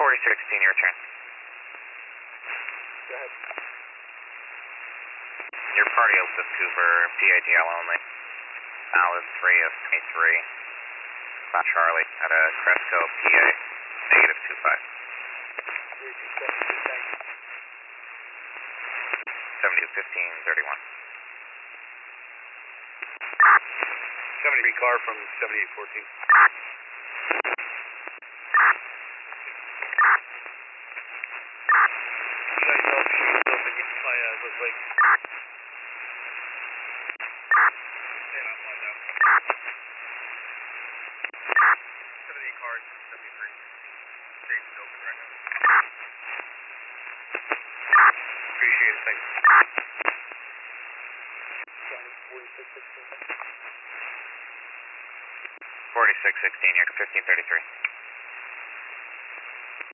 4016, your turn. Go ahead. Your party Opus Cooper, PAGL only. Valid 3 of 23. Not Charlie, at a Cresco, PA, negative 25. 3272, thanks. 721531. 73 car from 7814. Appreciate it, thanks. 4616, you're 1533.